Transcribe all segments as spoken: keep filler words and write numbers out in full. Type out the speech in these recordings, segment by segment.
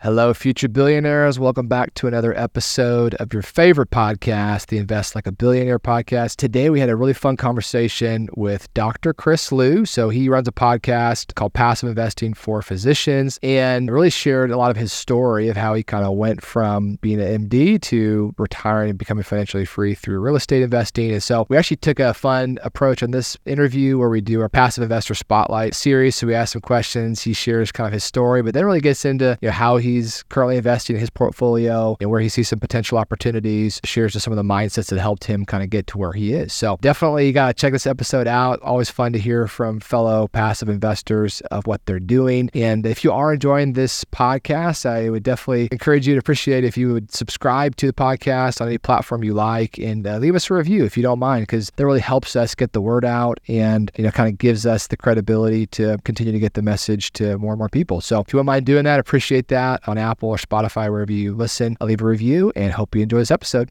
Hello, future billionaires. Welcome back to another episode of your favorite podcast, the Invest Like a Billionaire podcast. Today, we had a really fun conversation with Doctor Chris Liu. So he runs a podcast called Passive Investing for Physicians and really shared a lot of his story of how he kind of went from being an M D to retiring and becoming financially free through real estate investing. And so we actually took a fun approach on this interview where we do our Passive Investor Spotlight series. So we ask some questions. He shares kind of his story, but then really gets into you know, how he He's currently investing in his portfolio and where he sees some potential opportunities, shares just some of the mindsets that helped him kind of get to where he is. So definitely you got to check this episode out. Always fun to hear from fellow passive investors of what they're doing. And if you are enjoying this podcast, I would definitely encourage you to appreciate if you would subscribe to the podcast on any platform you like and uh, leave us a review if you don't mind, because that really helps us get the word out and you know kind of gives us the credibility to continue to get the message to more and more people. So if you wouldn't mind doing that, appreciate that. On Apple or Spotify, wherever you listen, I'll leave a review and hope you enjoy this episode.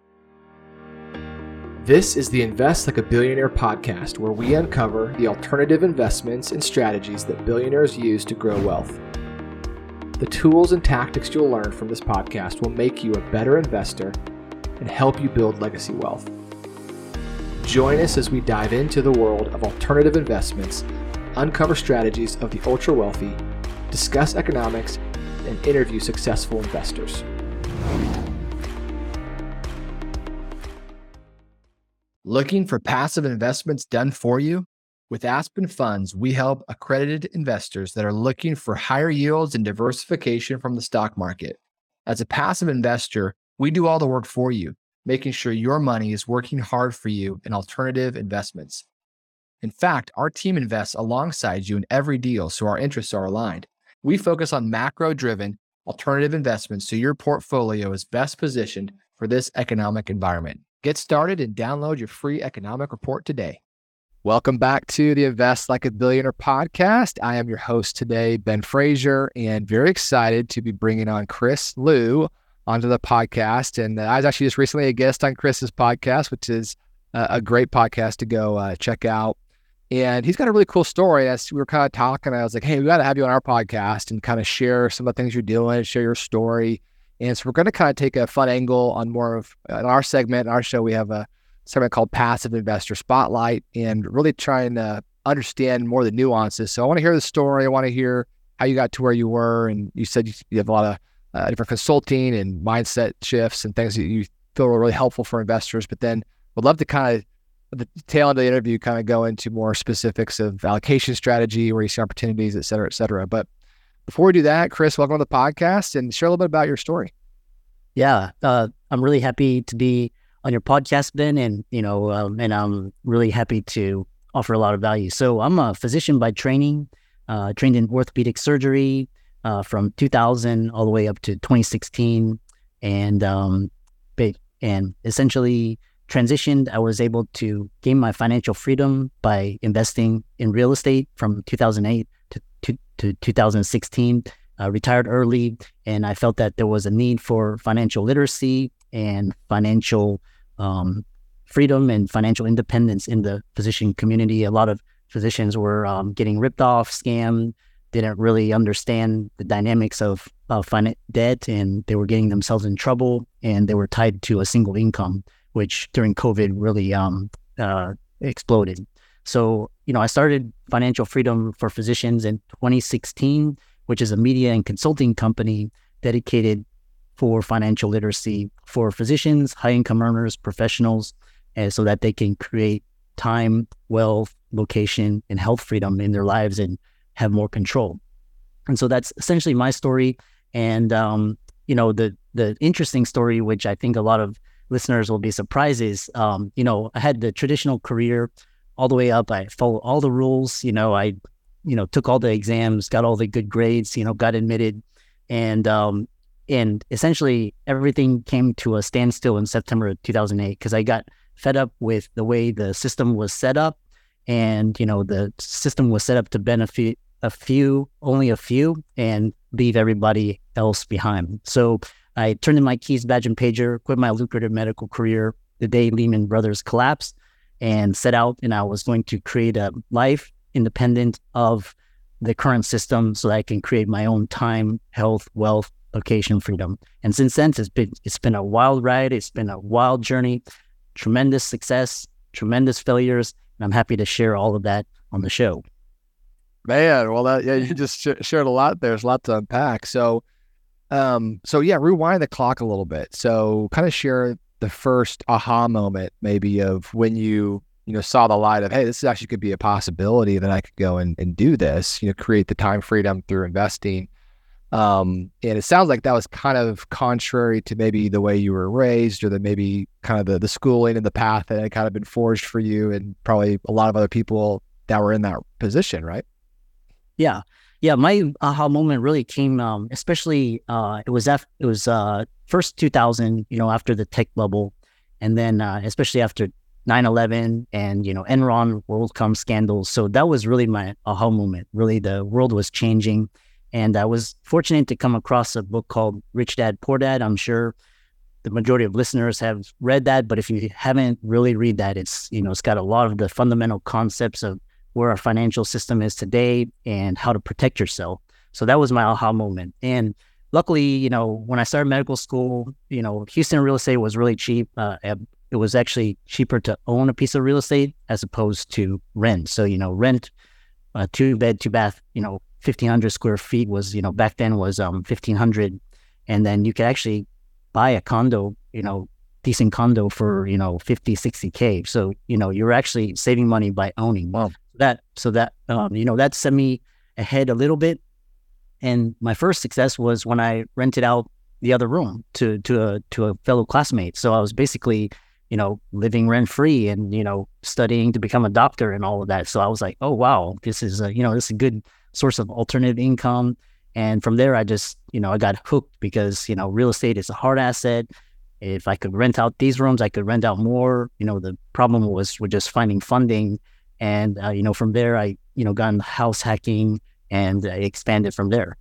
This is the Invest Like a Billionaire podcast, where we uncover the alternative investments and strategies that billionaires use to grow wealth. The tools and tactics you'll learn from this podcast will make you a better investor and help you build legacy wealth. Join us as we dive into the world of alternative investments, uncover strategies of the ultra wealthy, discuss economics, and interview successful investors. Looking for passive investments done for you? With Aspen Funds, we help accredited investors that are looking for higher yields and diversification from the stock market. As a passive investor, we do all the work for you, making sure your money is working hard for you in alternative investments. In fact, our team invests alongside you in every deal, so our interests are aligned. We focus on macro-driven alternative investments so your portfolio is best positioned for this economic environment. Get started and download your free economic report today. Welcome back to the Invest Like a Billionaire podcast. I am your host today, Ben Frazier, and very excited to be bringing on Chris Liu onto the podcast. And I was actually just recently a guest on Chris's podcast, which is a great podcast to go uh, check out. And he's got a really cool story. As we were kind of talking, I was like, hey, we got to have you on our podcast and kind of share some of the things you're doing, share your story. And so we're going to kind of take a fun angle on more of, in our segment, in our show, we have a segment called Passive Investor Spotlight and really trying to understand more of the nuances. So I want to hear the story. I want to hear how you got to where you were. And you said you, you have a lot of uh, different consulting and mindset shifts and things that you feel are really helpful for investors. But then would love to kind of the tail end of the interview, kind of go into more specifics of allocation strategy, where you see opportunities, et cetera, et cetera. But before we do that, Chris, welcome to the podcast and share a little bit about your story. Yeah, uh, I'm really happy to be on your podcast, Ben, and you know, um, and I'm really happy to offer a lot of value. So I'm a physician by training, uh, trained in orthopedic surgery uh, from two thousand all the way up to twenty sixteen, and um, and essentially transitioned. I was able to gain my financial freedom by investing in real estate from two thousand eight to, to, to two thousand sixteen, uh, retired early. And I felt that there was a need for financial literacy and financial um, freedom and financial independence in the physician community. A lot of physicians were um, getting ripped off, scammed, didn't really understand the dynamics of uh, finance debt, and they were getting themselves in trouble, and they were tied to a single income, which during COVID really um, uh, exploded. So, you know, I started Financial Freedom for Physicians in twenty sixteen, which is a media and consulting company dedicated for financial literacy for physicians, high-income earners, professionals, and so that they can create time, wealth, location, and health freedom in their lives and have more control. And so that's essentially my story. And, um, you know, the the interesting story, which I think a lot of listeners will be surprised, is, um, you know, I had the traditional career all the way up. I followed all the rules. You know, I, you know, took all the exams, got all the good grades, you know, got admitted. And, um, and essentially everything came to a standstill in September of two thousand eight because I got fed up with the way the system was set up. And, you know, the system was set up to benefit a few, only a few, and leave everybody else behind. So I turned in my keys, badge, and pager, quit my lucrative medical career the day Lehman Brothers collapsed, and set out, and I was going to create a life independent of the current system so that I can create my own time, health, wealth, location, freedom. And since then, it's been it's been a wild ride. It's been a wild journey, tremendous success, tremendous failures, and I'm happy to share all of that on the show. Man, well, that, yeah, you just sh- shared a lot. There's a lot to unpack. So, um, so yeah, rewind the clock a little bit. So, kind of share the first aha moment, maybe, of when you you know saw the light of, hey, this actually could be a possibility that I could go and, and do this. You know, create the time freedom through investing. Um, and it sounds like that was kind of contrary to maybe the way you were raised, or the maybe kind of the, the schooling and the path that had kind of been forged for you, and probably a lot of other people that were in that position, right? Yeah. Yeah. My aha moment really came, um, especially, uh, it was, after, it was, uh, first two thousand, you know, after the tech bubble. And then, uh, especially after nine eleven and, you know, Enron, WorldCom scandals. So that was really my aha moment. Really, the world was changing. And I was fortunate to come across a book called Rich Dad, Poor Dad. I'm sure the majority of listeners have read that, but if you haven't really read that, it's, you know, it's got a lot of the fundamental concepts of where our financial system is today and how to protect yourself. So that was my aha moment. And luckily, you know, when I started medical school, you know, Houston real estate was really cheap. Uh, it was actually cheaper to own a piece of real estate as opposed to rent. So, you know, rent a two bed, two bath, you know, fifteen hundred square feet was, you know, back then was um fifteen hundred. And then you could actually buy a condo, you know, decent condo for, you know, fifty, sixty K. So, you know, you're actually saving money by owning. Wow. That, so that, um, you know, that sent me ahead a little bit. And my first success was when I rented out the other room to, to a, to a fellow classmate. So I was basically, you know, living rent free and, you know, studying to become a doctor and all of that. So I was like, oh, wow, this is a, you know, this is a good source of alternative income. And from there, I just, you know, I got hooked because, you know, real estate is a hard asset. If I could rent out these rooms, I could rent out more. You know, the problem was with just finding funding. And, uh, you know, from there, I, you know, got into house hacking and uh, expanded from there.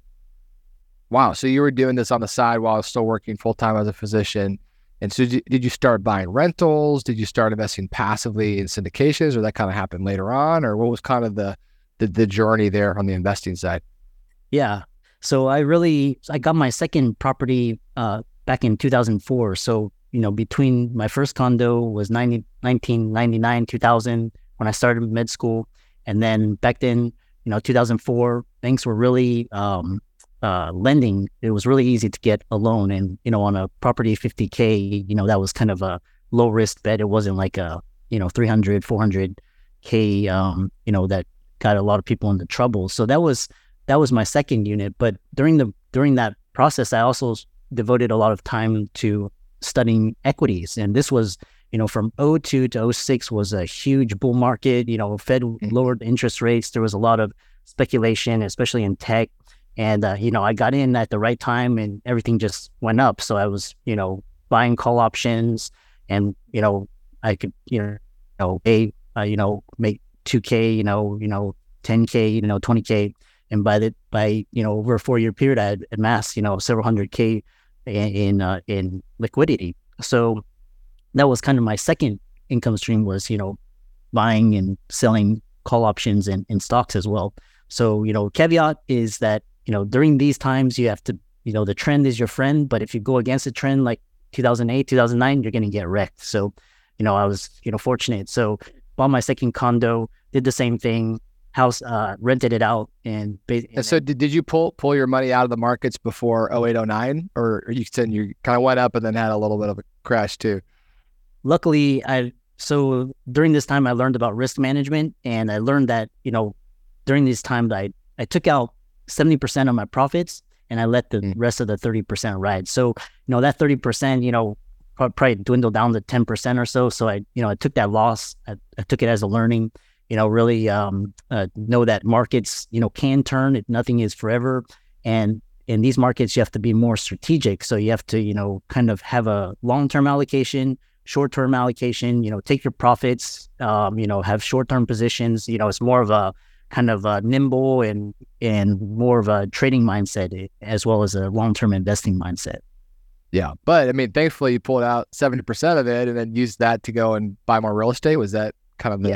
Wow. So you were doing this on the side while still working full-time as a physician. And so did you, did you start buying rentals? Did you start investing passively in syndications, or that kind of happened later on? Or what was kind of the, the, the journey there on the investing side? Yeah. So I really, I got my second property uh, back in two thousand four. So, you know, between my first condo was nineteen ninety-nine, two thousand, when I started med school. And then back then, you know, two thousand four, banks were really um, uh, lending. It was really easy to get a loan. And, you know, on a property fifty K, you know, that was kind of a low risk bet. It wasn't like a, you know, three hundred, four hundred K, um, you know, that got a lot of people into trouble. So that was, that was my second unit. But during the, during that process, I also devoted a lot of time to studying equities. And this was, you know, from oh two to oh six was a huge bull market. You know, Fed lowered interest rates. There was a lot of speculation, especially in tech. And, uh, you know, I got in at the right time and everything just went up. So I was, you know, buying call options and, you know, I could, you know, you know, pay, uh, you know, make two K, you know, you know, ten K, you know, twenty K. And by the, by, you know, over a four year period, I had amassed, you know, several hundred K in, in, uh, in liquidity. So that was kind of my second income stream, was, you know, buying and selling call options and, and stocks as well. So, you know, caveat is that, you know, during these times, you have to, you know, the trend is your friend, but if you go against the trend, like two thousand eight, two thousand nine, you're going to get wrecked. So, you know, I was, you know, fortunate. So bought my second condo, did the same thing, house, uh, rented it out. And, and, and so did, did you pull, pull your money out of the markets before oh eight, oh nine, or you said you kind of went up and then had a little bit of a crash too? Luckily, I, so during this time, I learned about risk management, and I learned that, you know, during this time that I, I took out seventy percent of my profits and I let the mm. rest of the thirty percent ride. So, you know, that thirty percent, you know, probably dwindled down to ten percent or so. So I, you know, I took that loss. I, I took it as a learning, you know, really um, uh, know that markets, you know, can turn. It, nothing is forever. And in these markets, you have to be more strategic. So you have to, you know, kind of have a long-term allocation, short-term allocation, you know, take your profits, um, you know, have short-term positions. You know, it's more of a kind of a nimble and, and more of a trading mindset, as well as a long-term investing mindset. Yeah. But I mean, thankfully you pulled out seventy percent of it and then used that to go and buy more real estate. Was that kind of the... Yeah.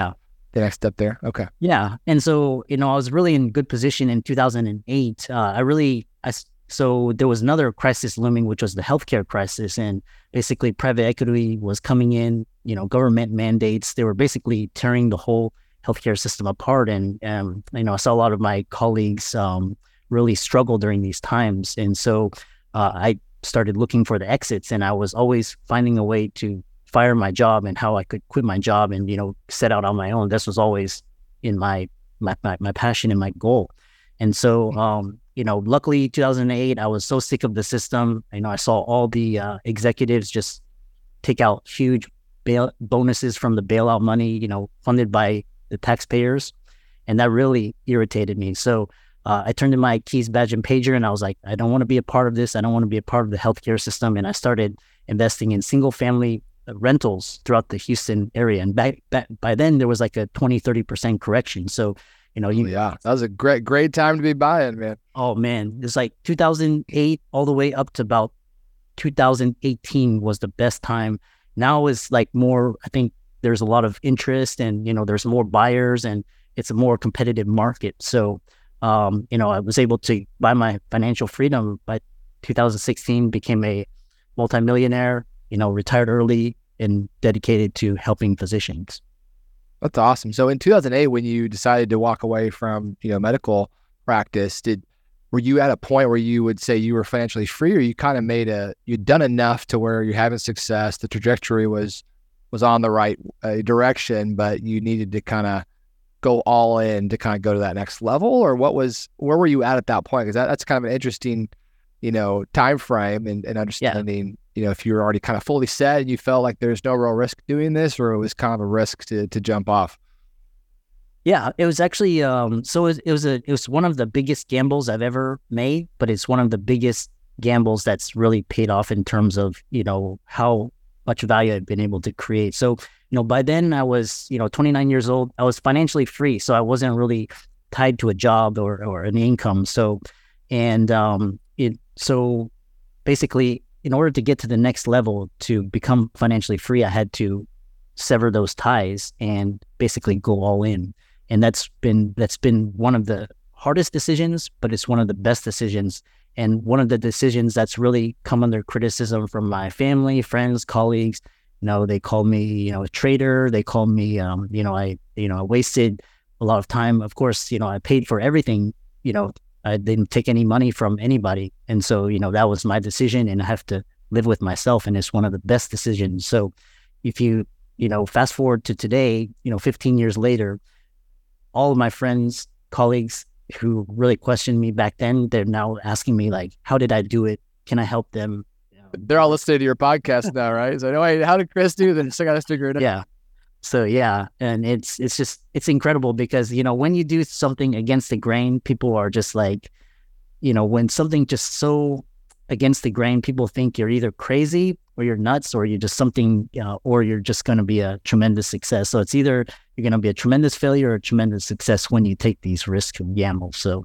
the next step there. Okay. Yeah. And so, you know, I was really in good position in two thousand eight. Uh, I really, I, so there was another crisis looming, which was the healthcare crisis. And basically private equity was coming in, you know, government mandates. They were basically tearing the whole healthcare system apart. And, um, you know, I saw a lot of my colleagues um, really struggle during these times. And so uh, I started looking for the exits, and I was always finding a way to fire my job and how I could quit my job and, you know, set out on my own. This was always in my, my, my, my passion and my goal. And so, um, you know, luckily two thousand eight, I was so sick of the system. You know, I saw all the uh, executives just take out huge bail bonuses from the bailout money, you know, funded by the taxpayers. And that really irritated me. So uh, I turned in my keys, badge, and pager, and I was like, I don't want to be a part of this. I don't want to be a part of the healthcare system. And I started investing in single family rentals throughout the Houston area. And back, back by then there was like a twenty, thirty percent correction. So, you know, you, oh, yeah, that was a great, great time to be buying, man. Oh man, it's like two thousand eight all the way up to about two thousand eighteen was the best time. Now is like more, I think there's a lot of interest, and, you know, there's more buyers, and it's a more competitive market. So, um, you know, I was able to buy my financial freedom by two thousand sixteen, became a multimillionaire, you know, retired early and dedicated to helping physicians. That's awesome. So in two thousand eight, when you decided to walk away from, you know, medical practice, did, were you at a point where you would say you were financially free, or you kind of made a, you'd done enough to where you're having success, the trajectory was, was on the right uh, direction, but you needed to kind of go all in to kind of go to that next level? Or what was, where were you at at that point? Because that, that's kind of an interesting, you know, time frame and, and understanding, yeah. You know, if you were already kind of fully set and you felt like there's no real risk doing this, or it was kind of a risk to to jump off. Yeah, it was actually, um, so it was, it was a, it was one of the biggest gambles I've ever made, but it's one of the biggest gambles that's really paid off in terms of, you know, how much value I've been able to create. So, you know, by then I was, you know, twenty-nine years old. I was financially free, so I wasn't really tied to a job or, or an income. So, and um, it, so basically, in order to get to the next level, to become financially free, I had to sever those ties and basically go all in. And that's been that's been one of the hardest decisions, but it's one of the best decisions. And one of the decisions that's really come under criticism from my family, friends, colleagues. You know, they call me, you know, a traitor. They call me, um, you know, I, you know, I wasted a lot of time. Of course, you know, I paid for everything. You know, I didn't take any money from anybody. And so, you know, that was my decision, and I have to live with myself. And it's one of the best decisions. So if you, you know, fast forward to today, you know, fifteen years later, all of my friends, colleagues who really questioned me back then, they're now asking me like, how did I do it? Can I help them? They're all listening to your podcast now, right? So, wait, how did Chris do this? I got to figure it out. Yeah. So yeah, and it's it's just it's incredible because, you know, when you do something against the grain, people are just like, you know, when something just so against the grain, people think you're either crazy or you're nuts, or you're just something, you know, or you're just going to be a tremendous success. So it's either you're going to be a tremendous failure or a tremendous success when you take these risks and gamble. So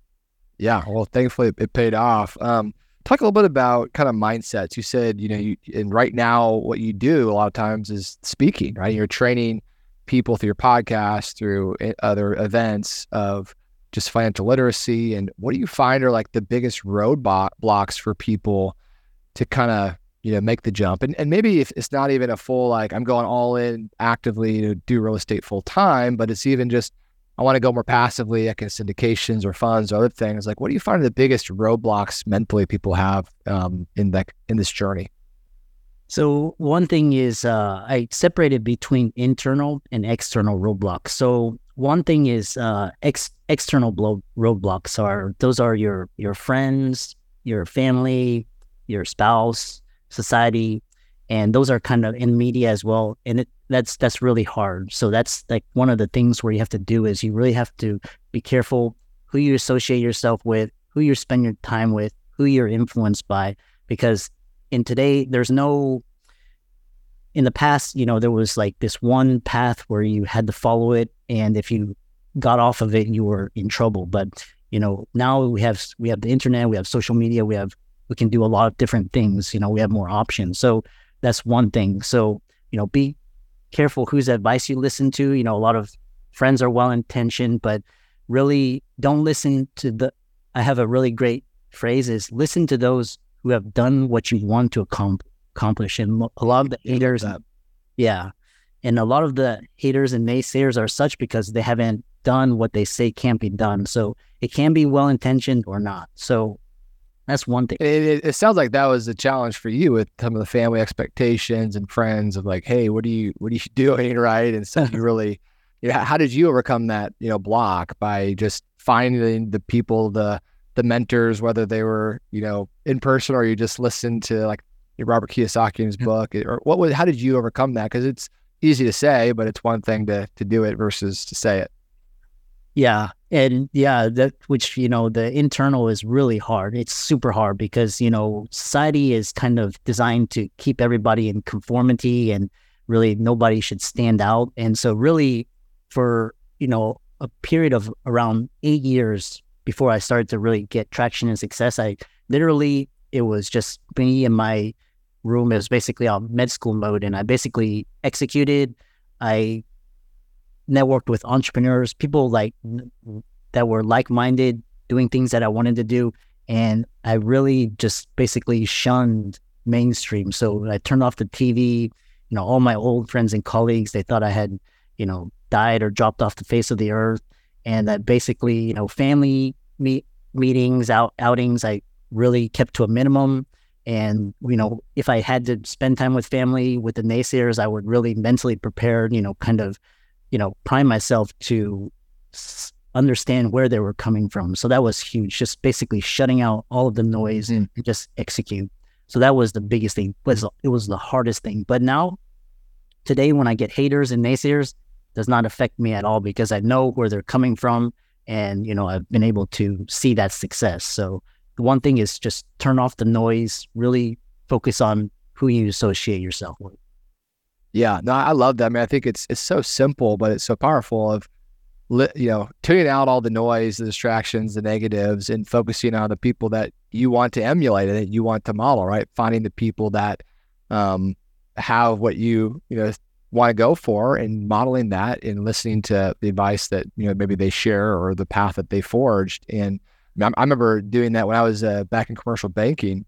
yeah, well, thankfully it paid off. Um, talk a little bit about kind of mindsets. You said, you know, you, and right now what you do a lot of times is speaking, right? You're training people through your podcast, through other events of just financial literacy. And what do you find are like the biggest roadblock blocks for people to kind of, you know, make the jump? And and maybe if it's not even a full, like I'm going all in actively to do real estate full time, but it's even just, I want to go more passively, like in syndications or funds or other things. Like, what do you find are the biggest roadblocks mentally people have um, in that in this journey? So one thing is uh, I separated between internal and external roadblocks. So one thing is uh, ex- external blo- roadblocks are, those are your your friends, your family, your spouse, society, and those are kind of in media as well. And it, that's that's really hard. So that's like one of the things where you have to do is you really have to be careful who you associate yourself with, who you spend your time with, who you're influenced by, because in today, there's no, in the past, you know, there was like this one path where you had to follow it. And if you got off of it, you were in trouble. But, you know, now we have, we have the internet, we have social media, we have, we can do a lot of different things. You know, we have more options. So that's one thing. So, you know, be careful whose advice you listen to. You know, a lot of friends are well intentioned, but really don't listen to the. I have a really great phrase: is listen to those who have done what you want to accom- accomplish. And a lot of the haters, yeah, and a lot of the haters and naysayers are such because they haven't done what they say can't be done. So it can be well intentioned or not. So that's one thing. It, it, it sounds like that was a challenge for you with some of the family expectations and friends of like, hey, what are you, what are you doing, right? And so you really, you know, how did you overcome that, you know, block by just finding the people, the the mentors, whether they were, you know, in person or you just listened to like Robert Kiyosaki's book, or what was, how did you overcome that? Because it's easy to say, but it's one thing to to do it versus to say it. Yeah. And yeah, that, which, you know, the internal is really hard. It's super hard because, you know, society is kind of designed to keep everybody in conformity and really nobody should stand out. And so really for, you know, a period of around eight years before I started to really get traction and success, I literally, it was just me in my room. It was basically on med school mode and I basically executed. I networked with entrepreneurs, people like that were like-minded, doing things that I wanted to do. And I really just basically shunned mainstream. So I turned off the T V, you know, all my old friends and colleagues, they thought I had, you know, died or dropped off the face of the earth. And that basically, you know, family meet meetings, out outings, I really kept to a minimum. And, you know, if I had to spend time with family, with the naysayers, I would really mentally prepare, you know, kind of, you know, prime myself to s- understand where they were coming from. So that was huge, just basically shutting out all of the noise and just execute. So that was the biggest thing. It was, it was the hardest thing. But now, today, when I get haters and naysayers, does not affect me at all because I know where they're coming from. And, you know, I've been able to see that success. So the one thing is just turn off the noise, really focus on who you associate yourself with. Yeah, no, I love that. I mean, I think it's it's so simple, but it's so powerful of, you know, tuning out all the noise, the distractions, the negatives, and focusing on the people that you want to emulate and that you want to model, right? Finding the people that um, have what you, you know, want to go for and modeling that and listening to the advice that, you know, maybe they share or the path that they forged. And I, I remember doing that when I was uh, back in commercial banking,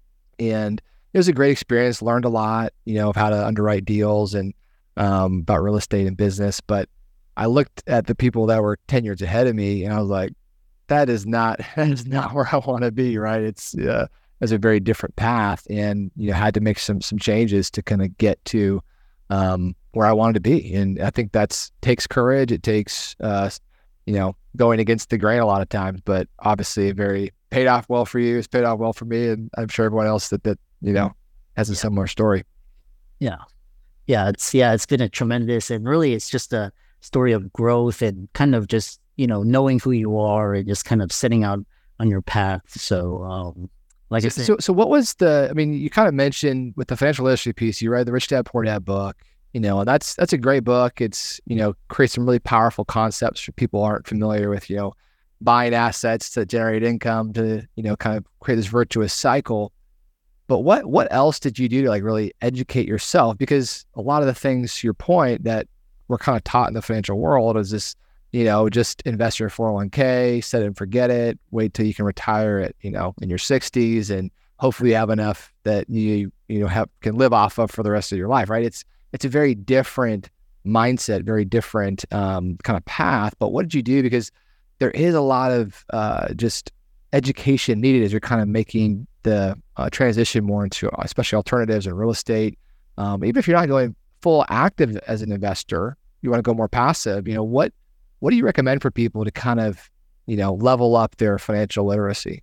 and it was a great experience, learned a lot, you know, of how to underwrite deals and um, about real estate and business. But I looked at the people that were ten years ahead of me and I was like, that is not, that is not where I want to be, right? It's, uh, it's a very different path, and, you know, had to make some, some changes to kind of get to um, where I wanted to be. And I think that's takes courage. It takes, uh, you know, going against the grain a lot of times, but obviously very paid off well for you. It's paid off well for me. And I'm sure everyone else that, that, you know, has a Yeah. similar story. Yeah. Yeah. It's, yeah, it's been a tremendous, and really it's just a story of growth and kind of just, you know, knowing who you are and just kind of setting out on your path. So, um, like so, I said, so, so what was the, I mean, you kind of mentioned with the financial literacy piece, you read the Rich Dad Poor Dad book, you know, and that's, that's a great book. It's, you know, creates some really powerful concepts for people who aren't familiar with, you know, buying assets to generate income to, you know, kind of create this virtuous cycle. But what, what else did you do to like really educate yourself? Because a lot of the things, to your point, that we're kind of taught in the financial world is this, you know, just invest your four oh one k, set it and forget it, wait till you can retire at, you know, in your sixties, and hopefully you have enough that you, you know, have, can live off of for the rest of your life, right? It's, it's a very different mindset, very different um, kind of path. But what did you do? Because there is a lot of uh, just education needed as you're kind of making the uh, transition more into especially alternatives and real estate. Um, even if you're not going full active as an investor, you want to go more passive, you know, what, what do you recommend for people to kind of, you know, level up their financial literacy?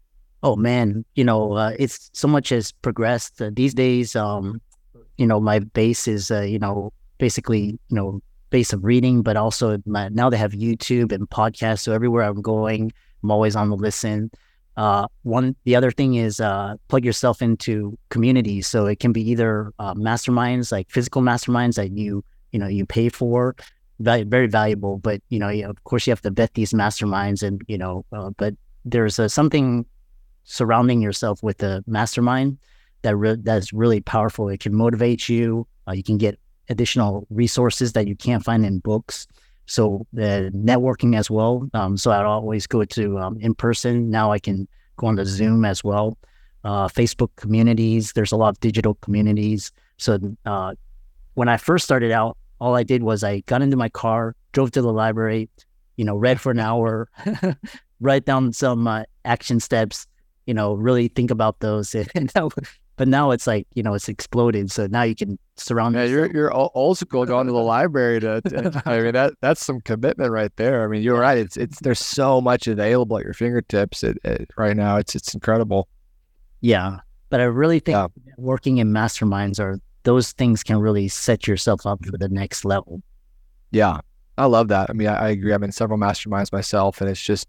Oh man, you know, uh, it's so much has progressed uh, these days. Um, you know, my base is, uh, you know, basically, you know, base of reading, but also my, now they have YouTube and podcasts. So everywhere I'm going, I'm always on the listen. Uh, one, the other thing is uh, plug yourself into communities. So it can be either uh, masterminds, like physical masterminds that you, you know, you pay for, very, very valuable. But, you know, you know, of course you have to vet these masterminds and, you know, uh, but there's uh, something surrounding yourself with a mastermind that re- that's really powerful. It can motivate you. Uh, you can get additional resources that you can't find in books. So the networking as well. Um, so I'd always go to um, in person. Now I can go on to Zoom as well. Uh, Facebook communities. There's a lot of digital communities. So uh, when I first started out, all I did was I got into my car, drove to the library, you know, read for an hour, write down some uh, action steps, you know, really think about those. And now, but now it's like, you know, it's exploded. So now you can surround. Yeah, you're you're o- old school going to the library to, to- I mean, that that's some commitment right there. I mean, you're right. It's it's there's so much available at your fingertips it, it, right now. It's it's incredible. Yeah. But I really think Yeah. working in masterminds are those things can really set yourself up for the next level. Yeah, I love that. I mean, I, I agree. I'm in several masterminds myself, and it's just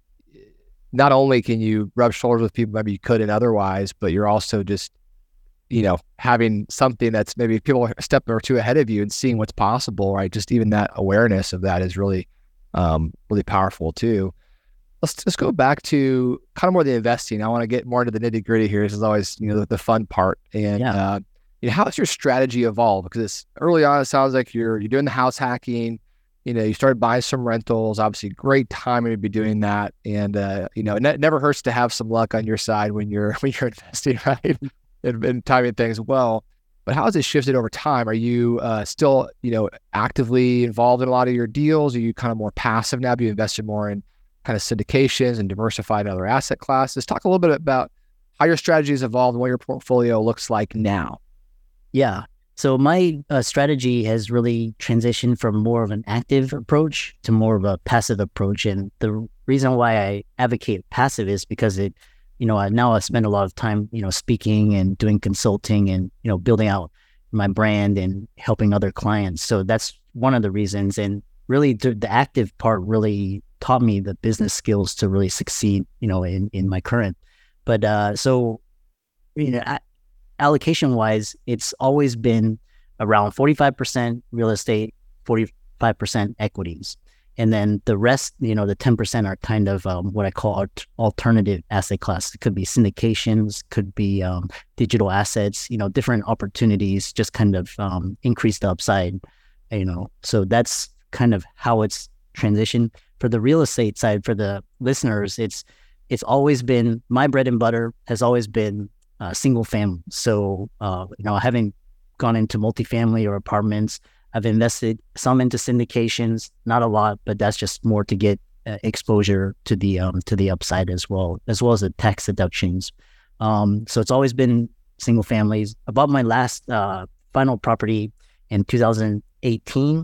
not only can you rub shoulders with people maybe you couldn't otherwise, but you're also just, you know, having something that's maybe people are a step or two ahead of you and seeing what's possible, right? Just even that awareness of that is really, um, really powerful too. Let's just go back to kind of more the investing. I want to get more into the nitty gritty here. This is always, you know, the, the fun part. And, Yeah. uh, you know, how has your strategy evolved? Because it's early on, it sounds like you're, you're doing the house hacking, you know, you started buying some rentals, obviously great timing to be doing that. And, uh, you know, it ne- never hurts to have some luck on your side when you're, when you're investing, right? and, and timing things well. But how has it shifted over time? Are you uh, still, you know, actively involved in a lot of your deals? Are you kind of more passive now? Have you invested more in kind of syndications and diversified in other asset classes? Talk a little bit about how your strategy has evolved and what your portfolio looks like now. Yeah. So my uh, strategy has really transitioned from more of an active approach to more of a passive approach. And the reason why I advocate passive is because it, you know, I, now I spend a lot of time, you know, speaking and doing consulting and, you know, building out my brand and helping other clients. So that's one of the reasons. And really the, the active part really taught me the business skills to really succeed, you know, in, in my current. But uh, so, you know, I, allocation wise, it's always been around forty-five percent real estate, forty-five percent equities. And then the rest, you know, the ten percent are kind of um, what I call alt- alternative asset class. It could be syndications, could be um, digital assets, you know, different opportunities, just kind of um, increase the upside, you know. So that's kind of how it's transitioned. For the real estate side, for the listeners, it's it's always been, my bread and butter has always been uh, single family. So, uh, you know, I haven't gone into multifamily or apartments. I've invested some into syndications, not a lot, but that's just more to get uh, exposure to the um, to the upside as well, as well as the tax deductions. Um, so it's always been single families. About my last uh, final property in two thousand eighteen,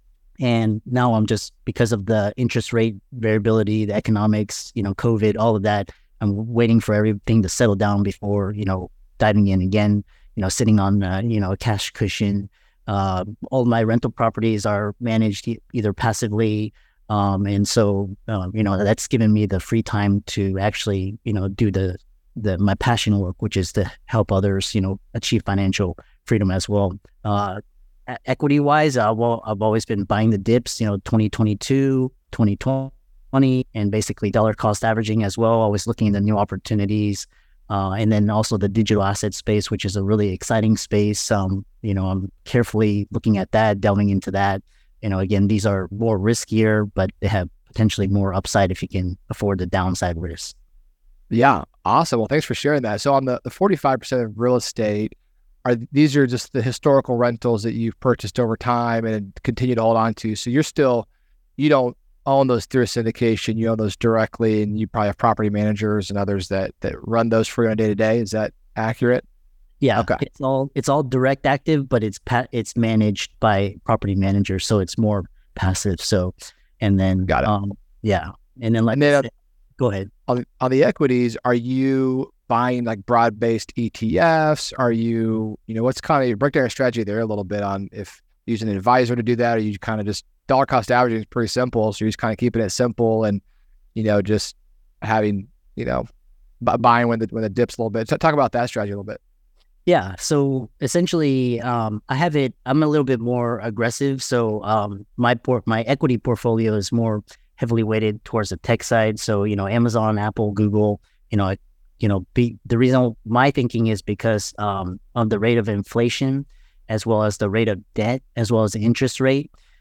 and now I'm just, because of the interest rate variability, the economics, you know, COVID, all of that, I'm waiting for everything to settle down before, you know, diving in again, you know, sitting on, uh, you know, a cash cushion. Uh, all my rental properties are managed e- either passively. Um, and so, uh, you know, that's given me the free time to actually, you know, do the, the, my passion work, which is to help others, you know, achieve financial freedom as well. Uh, e- equity wise, uh, well, I've always been buying the dips, you know, twenty twenty-two, twenty twenty, and basically dollar cost averaging as well, always looking into new opportunities. Uh, and then also the digital asset space, which is a really exciting space. Um, you know, I'm carefully looking at that, delving into that. You know, again, these are more riskier, but they have potentially more upside if you can afford the downside risk. Yeah, awesome. Well, thanks for sharing that. So on the, the forty-five percent of real estate, are these are just the historical rentals that you've purchased over time and continue to hold on to. So you're still, you don't own those through a syndication, you own those directly, and you probably have property managers and others that that run those for you on a day to day. Is that accurate? Yeah, Okay. it's all it's all direct active, but it's pa- it's managed by property managers, so it's more passive. So, and then Got it. Um, yeah, and then like And then I on- said- go ahead. On, on the equities, are you buying like broad-based E T Fs? Are you, you know, what's kind of, break down your strategy there a little bit on if using an advisor to do that, or you kind of just, dollar cost averaging is pretty simple. So you're just kind of keeping it simple and, you know, just having, you know, b- buying when the, when it dips a little bit. So talk about that strategy a little bit. Yeah. So essentially, um, I have it, I'm a little bit more aggressive. So um, my port, my equity portfolio is more heavily weighted towards the tech side. So, you know, Amazon, Apple, Google, you know, I, you know, be, the reason my thinking is because um, of the rate of inflation, as well as the rate of debt, as well as the interest rate.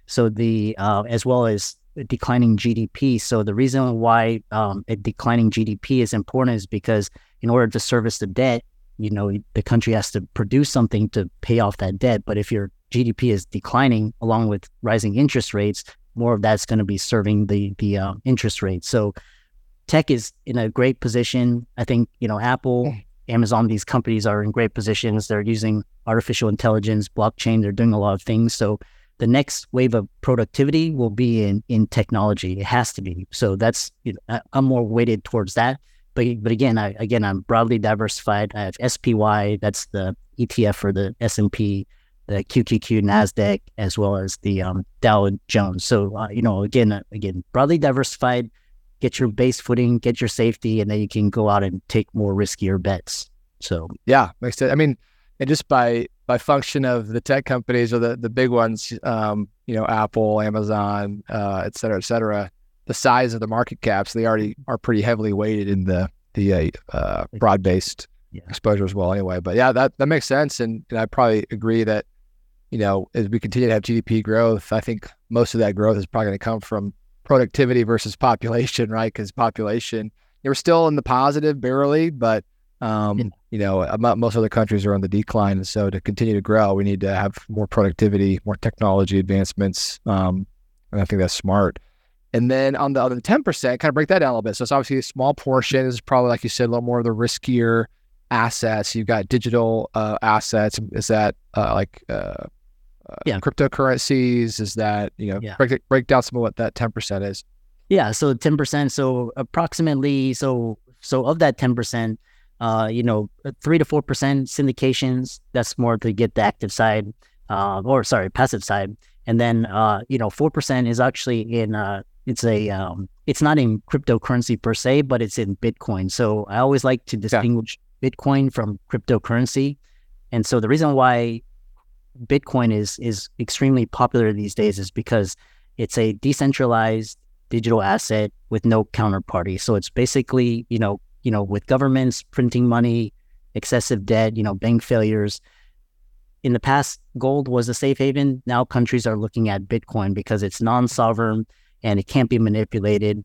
So the uh, as well as declining G D P. So the reason why um, a declining G D P is important is because in order to service the debt, you know, the country has to produce something to pay off that debt. But if your G D P is declining along with rising interest rates, more of that's going to be serving the the uh, interest rate. So tech is in a great position. I think, you know, Apple, Amazon, these companies are in great positions. They're using artificial intelligence, blockchain. They're doing a lot of things. So the next wave of productivity will be in in technology. It has to be. So that's, you know, I'm more weighted towards that. But but again, I again I'm broadly diversified. I have S P Y, that's the E T F for the S and P, the Q Q Q, NASDAQ, as well as the um, Dow Jones. So uh, you know, again, uh, again, broadly diversified. Get your base footing, get your safety, and then you can go out and take more riskier bets. So yeah, makes sense. I mean, and just by by function of the tech companies or the the big ones, um, you know, Apple, Amazon, uh, et cetera, et cetera, the size of the market caps, they already are pretty heavily weighted in the the uh, uh, broad-based yeah. exposure as well. Anyway, but yeah, that that makes sense, and, and I probably agree that, you know, as we continue to have G D P growth, I think most of that growth is probably going to come from productivity versus population, right? Because population, we're still in the positive barely, but um, yeah. you know, most other countries are on the decline, and so to continue to grow, we need to have more productivity, more technology advancements, um, and I think that's smart. And then on the other ten percent, kind of break that down a little bit. So it's obviously a small portion. This is probably, like you said, a little more of the riskier assets. You've got digital uh, assets. Is that uh, like uh, uh, yeah. cryptocurrencies? Is that, you know, yeah. break, break down some of what that ten percent is? Yeah, so ten percent. So approximately, so so of that ten percent, uh, you know, three to four percent syndications. That's more to get the active side, uh, or sorry, passive side. And then, uh, you know, four percent is actually in, uh, it's a, um, it's not in cryptocurrency per se, but it's in Bitcoin. So I always like to distinguish yeah. Bitcoin from cryptocurrency. And so the reason why Bitcoin is, is extremely popular these days is because it's a decentralized digital asset with no counterparty. So it's basically, you know, you know, with governments printing money, excessive debt, you know, bank failures. In the past, gold was a safe haven. Now countries are looking at Bitcoin because it's non-sovereign and it can't be manipulated.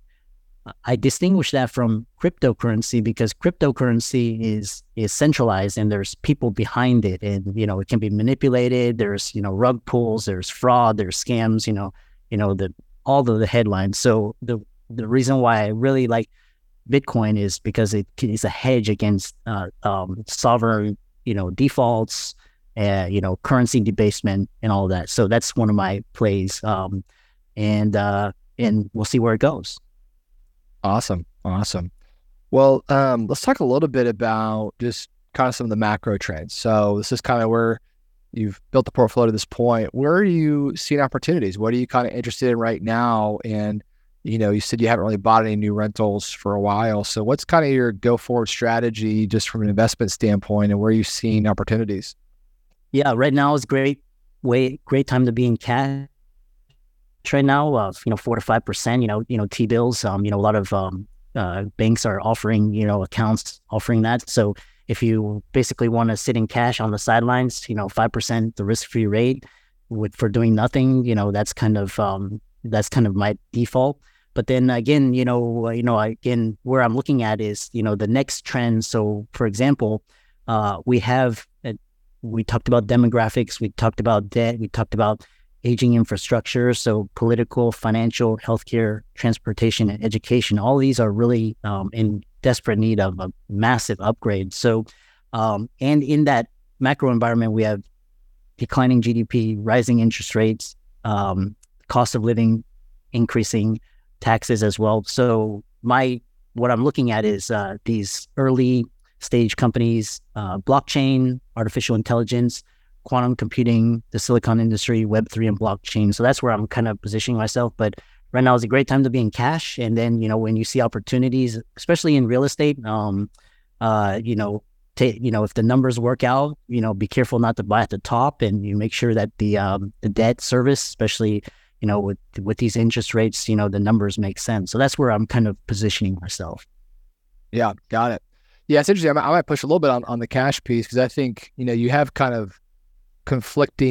I distinguish that from cryptocurrency because cryptocurrency is is centralized and there's people behind it, and you know it can be manipulated. There's you know rug pulls, there's fraud, there's scams. You know, you know the all of the headlines. So the the reason why I really like Bitcoin is because it is a hedge against uh, um, sovereign you know defaults. Uh, you know, currency debasement and all of that. So that's one of my plays, um, and uh, and we'll see where it goes. Awesome, awesome. Well, um, let's talk a little bit about just kind of some of the macro trends. So this is kind of where you've built the portfolio to this point. Where are you seeing opportunities? What are you kind of interested in right now? And you know, you said you haven't really bought any new rentals for a while. So what's kind of your go forward strategy, just from an investment standpoint, and where are you seeing opportunities? Yeah, right now is great way great time to be in cash. Right now, uh, you know, four to five percent. You know, you know, T bills. Um, you know, a lot of um, uh, banks are offering, you know, accounts offering that. So if you basically want to sit in cash on the sidelines, you know, five percent the risk-free rate with for doing nothing. You know, that's kind of um, that's kind of my default. But then again, you know, you know, again, where I'm looking at is, you know, the next trend. So, for example, uh, we have. A, We talked about demographics, we talked about debt, we talked about aging infrastructure, so political, financial, healthcare, transportation, and education. All these are really um, in desperate need of a massive upgrade. So, um, and in that macro environment, we have declining G D P, rising interest rates, um, cost of living increasing, taxes as well. So my what I'm looking at is uh, these early stage companies, uh, blockchain, artificial intelligence, quantum computing, the silicon industry, Web three, and blockchain. So that's where I'm kind of positioning myself. But right now is a great time to be in cash. And then, you know, when you see opportunities, especially in real estate, um, uh, you know, t- you know, if the numbers work out, you know, be careful not to buy at the top, and you make sure that the um, the debt service, especially, you know, with with these interest rates, you know, the numbers make sense. So that's where I'm kind of positioning myself. Yeah, got it. Yeah, it's interesting. I might, I might push a little bit on, on the cash piece because I think, you know, you have kind of conflicting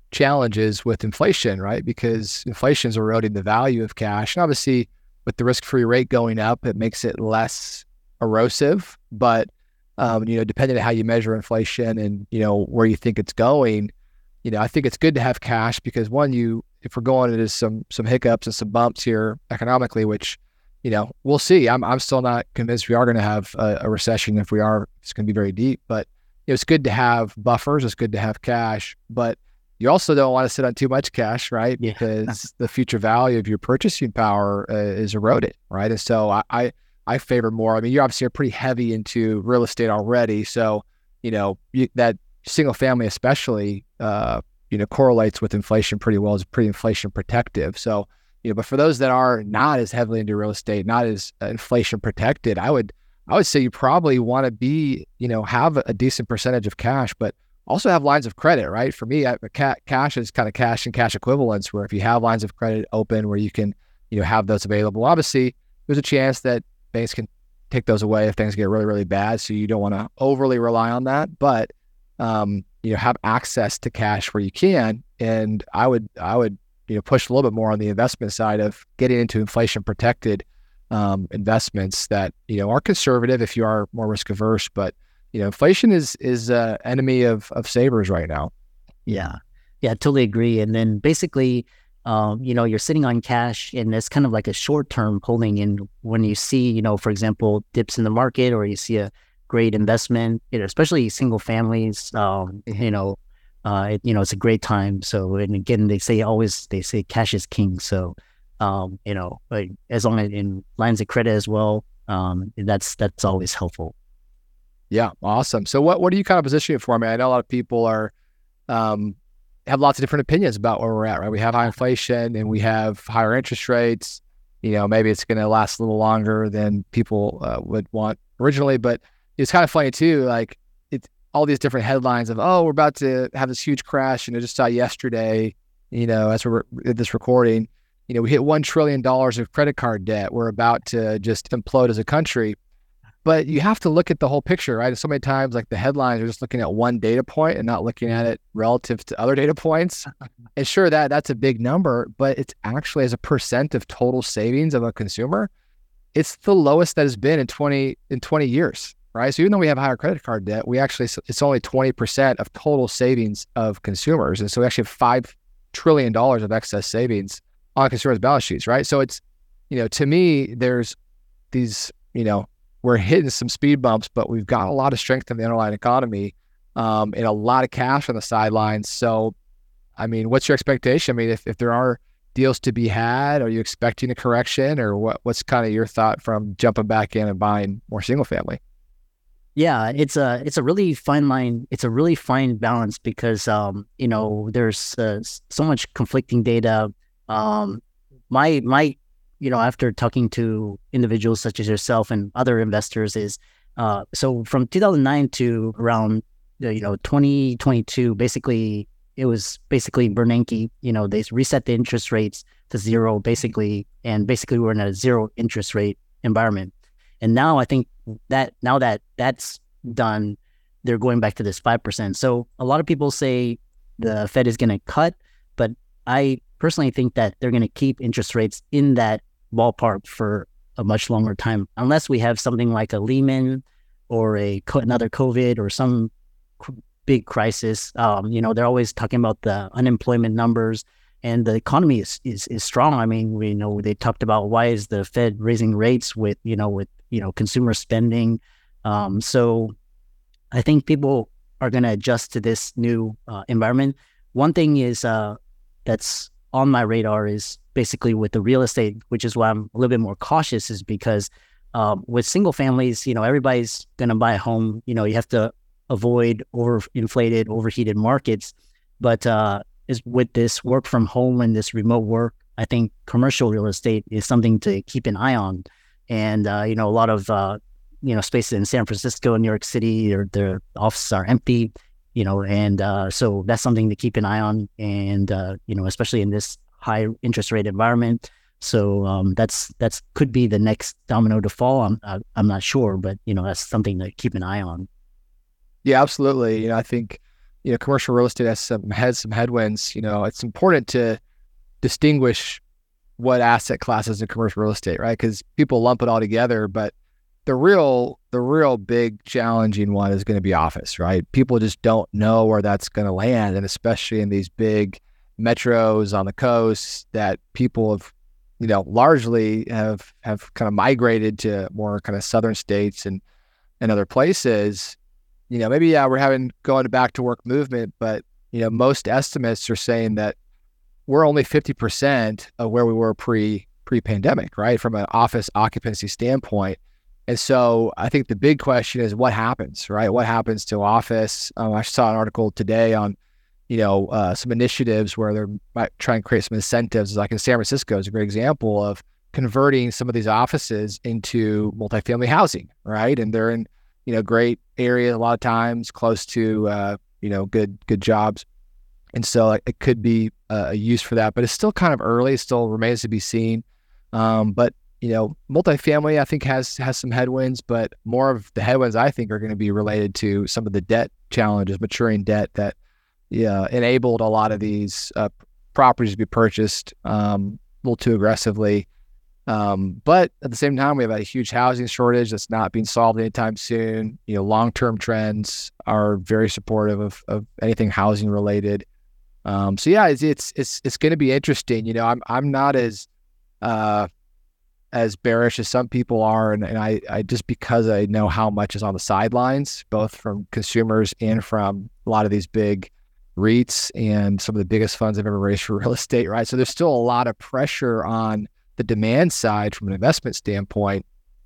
challenges with inflation, right? Because inflation is eroding the value of cash. And obviously, with the risk-free rate going up, it makes it less erosive. But um, you know, depending on how you measure inflation and you know where you think it's going, you know, I think it's good to have cash because one, you if we're going into some some hiccups and some bumps here economically, which you know we'll see. I'm I'm still not convinced we are going to have a, a recession. If we are, it's going to be very deep. But you know, it's good to have buffers. It's good to have cash, but you also don't want to sit on too much cash, right? Yeah. Because the future value of your purchasing power uh, is eroded, right? And so I, I, I favor more. I mean, you obviously are pretty heavy into real estate already, so you know you, that single family, especially, uh, you know, correlates with inflation pretty well. It's pretty inflation protective. So you know, but for those that are not as heavily into real estate, not as uh, inflation protected, I would, I would say you probably want to be, you know, have a decent percentage of cash, but also have lines of credit, right? For me, I, ca- cash is kind of cash and cash equivalents, where if you have lines of credit open where you can, you know, have those available. Obviously, there's a chance that banks can take those away if things get really, really bad. So you don't want to overly rely on that, but, um, you know, have access to cash where you can. And I would, I would, you know, push a little bit more on the investment side of getting into inflation protected um, investments that, you know, are conservative if you are more risk averse, but you know, inflation is is an enemy of of savers right now. Yeah, yeah, I totally agree. And then basically, um, you know, you're sitting on cash, and it's kind of like a short term holding. And when you see, you know, for example, dips in the market, or you see a great investment, you know, especially single families, um, you know, uh, it, you know, it's a great time. So, and again, they say always they say cash is king. So, um, you know, like, as long as in lines of credit as well, um, that's that's always helpful. Yeah, awesome. So what what are you kind of positioning for? I mean, I know a lot of people are um, have lots of different opinions about where we're at, right? We have high inflation and we have higher interest rates. You know, maybe it's going to last a little longer than people uh, would want originally, but it's kind of funny too. Like it's all these different headlines of, oh, we're about to have this huge crash, and I just saw yesterday, you know, as we're at this recording, you know, we hit one trillion dollars of credit card debt. We're about to just implode as a country. But you have to look at the whole picture, right? And so many times, like the headlines are just looking at one data point and not looking at it relative to other data points. And sure, that that's a big number, but it's actually as a percent of total savings of a consumer, it's the lowest that has been in twenty in twenty years, right? So even though we have higher credit card debt, we actually it's only twenty percent of total savings of consumers, and so we actually have five trillion dollars of excess savings on consumers' balance sheets, right? So it's, you know, to me, there's these, you know. We're hitting some speed bumps, but we've got a lot of strength in the underlying economy um, and a lot of cash on the sidelines. So, I mean, what's your expectation? I mean, if, if there are deals to be had, are you expecting a correction, or what? What's kind of your thought from jumping back in and buying more single family? Yeah, it's a it's a really fine line. It's a really fine balance because um, you know, there's uh, so much conflicting data. Um, my my you know, after talking to individuals such as yourself and other investors is, uh, so from two thousand nine to around, you know, twenty twenty-two, basically, it was basically Bernanke, you know, they reset the interest rates to zero, basically, and basically we're in a zero interest rate environment. And now I think that, now that that's done, they're going back to this five percent. So a lot of people say the Fed is going to cut, but I personally think that they're going to keep interest rates in that ballpark for a much longer time, unless we have something like a Lehman or a another COVID or some big crisis. Um, you know, they're always talking about the unemployment numbers, and the economy is, is is strong. I mean, we know they talked about why is the Fed raising rates with you know with you know consumer spending. Um, so I think people are going to adjust to this new uh, environment. One thing is uh, that's on my radar is basically with the real estate, which is why I'm a little bit more cautious, is because um, with single families, you know, everybody's going to buy a home. You know, you have to avoid overinflated, overheated markets. But uh, is with this work from home and this remote work, I think commercial real estate is something to keep an eye on. And, uh, you know, a lot of, uh, you know, spaces in San Francisco and New York City, or their offices are empty, you know, and uh, so that's something to keep an eye on. And, uh, you know, especially in this high interest rate environment. So um, that's, that's could be the next domino to fall. I'm, uh, I'm not sure, but, you know, that's something to keep an eye on. Yeah, absolutely. You know, I think you know, commercial real estate has some has some headwinds, you know, it's important to distinguish what asset classes in commercial real estate, right? Because people lump it all together, but the real the real big challenging one is going to be office, right? People just don't know where that's going to land, and especially in these big metros on the coast that people have, you know, largely have have kind of migrated to more kind of southern states and and other places. You know, maybe yeah, we're having going back to work movement, but you know, most estimates are saying that we're only fifty percent of where we were pre pre-pandemic, right? From an office occupancy standpoint. And so I think the big question is what happens, right? What happens to office? Um, I saw an article today on, you know, uh, some initiatives where they're might try and create some incentives. Like in San Francisco is a great example of converting some of these offices into multifamily housing, right? And they're in, you know, great areas a lot of times, close to, uh, you know, good good jobs. And so it could be a use for that, but it's still kind of early. It still remains to be seen. Um, but, you know, multifamily, I think, has has some headwinds, but more of the headwinds, I think, are going to be related to some of the debt challenges, maturing debt that yeah, enabled a lot of these uh, properties to be purchased um, a little too aggressively. Um, but at the same time, we have a huge housing shortage that's not being solved anytime soon. You know, long-term trends are very supportive of, of anything housing related. Um, so yeah, it's, it's, it's, it's going to be interesting. You know, I'm, I'm not as, uh, as bearish as some people are. And, and I, I, just because I know how much is on the sidelines, both from consumers and from a lot of these big REITs and some of the biggest funds I've ever raised for real estate, right? So there's still a lot of pressure on the demand side from an investment standpoint.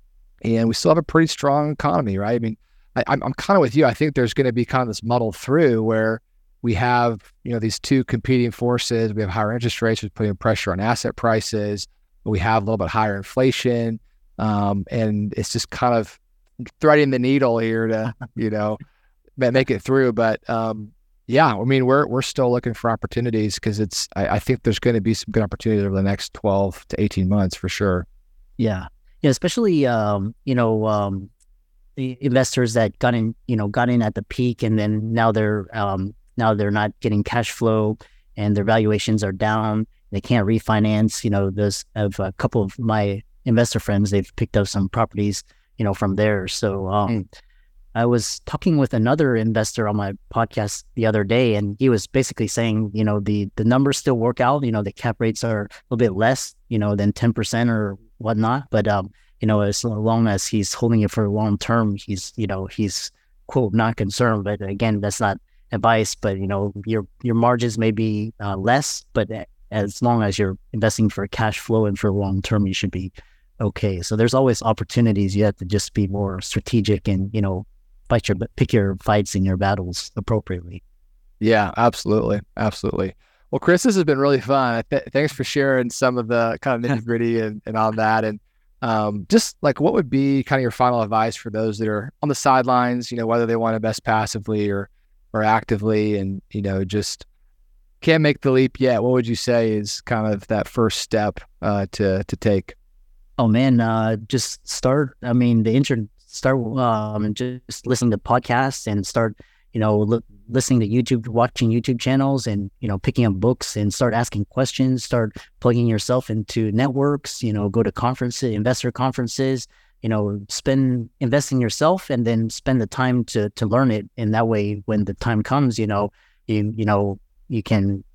And we still have a pretty strong economy, right? I mean, I, I'm, I'm kind of with you. I think there's going to be kind of this muddle through where we have, you know, these two competing forces. We have higher interest rates, which is putting pressure on asset prices. We have a little bit higher inflation. Um, and it's just kind of threading the needle here to, you know, make it through. But um, yeah, I mean, we're we're still looking for opportunities because it's, I, I think there's going to be some good opportunities over the next twelve to eighteen months for sure. Yeah. Yeah. Especially, um, you know, um, the investors that got in, you know, got in at the peak and then now they're, um, now they're not getting cash flow and their valuations are down. They can't refinance. You know, there's I have a couple of my investor friends, they've picked up some properties, you know, from there. So um, mm. I was talking with another investor on my podcast the other day, and he was basically saying, you know, the the numbers still work out. You know, the cap rates are a little bit less, you know, than ten percent or whatnot. But, um, you know, as long as he's holding it for long term, he's, you know, he's, quote, not concerned. But again, that's not advice, but you know, your your margins may be uh, less, but as long as you're investing for cash flow and for long term, you should be okay. So there's always opportunities. You have to just be more strategic and, you know, fight your pick your fights and your battles appropriately. Yeah, absolutely, absolutely. Well, Chris, this has been really fun. Th- thanks for sharing some of the kind of nitty gritty and, and all that. And um, just like, what would be kind of your final advice for those that are on the sidelines? You know, whether they want to invest passively or or actively, and, you know, just can't make the leap yet. What would you say is kind of that first step uh, to to take? Oh man, uh, just start. I mean, the intern start um, just listening to podcasts and start, you know, li- listening to YouTube, watching YouTube channels, and you know, picking up books and start asking questions. Start plugging yourself into networks. You know, go to conferences, investor conferences. You know, spend invest in yourself, and then spend the time to to learn it. And that way, when the time comes, you know, you you know you can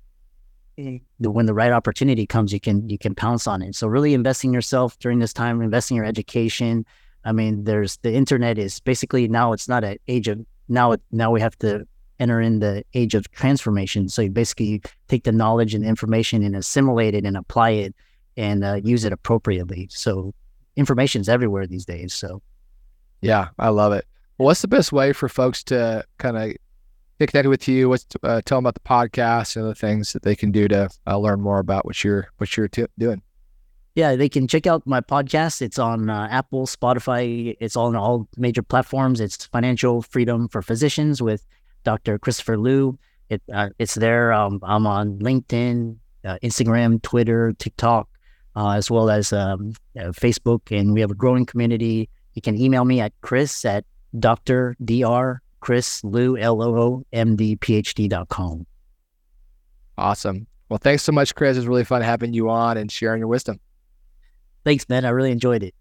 when the right opportunity comes, you can you can pounce on it. So really investing in yourself during this time, investing in your education. I mean, there's the internet is basically now it's not an age of now it, now we have to enter in the age of transformation. So you basically take the knowledge and information and assimilate it and apply it and uh, use it appropriately. So information's everywhere these days. So yeah, I love it. Well, what's the best way for folks to kind of get connected with you? What's uh, tell them about the podcast and other things that they can do to uh, learn more about what you're what you're t- doing? Yeah, they can check out my podcast. It's on uh, Apple, Spotify. It's all on all major platforms. It's Financial Freedom for Physicians with Doctor Christopher Liu. It uh, it's there. Um, I'm on LinkedIn, uh, Instagram, Twitter, TikTok, uh, as well as um, uh, Facebook, and we have a growing community. You can email me at Chris at Doctor Dr Chris Loo, L O O M D, P H D dot com. Awesome. Well, thanks so much, Chris. It was really fun having you on and sharing your wisdom. Thanks, man. I really enjoyed it.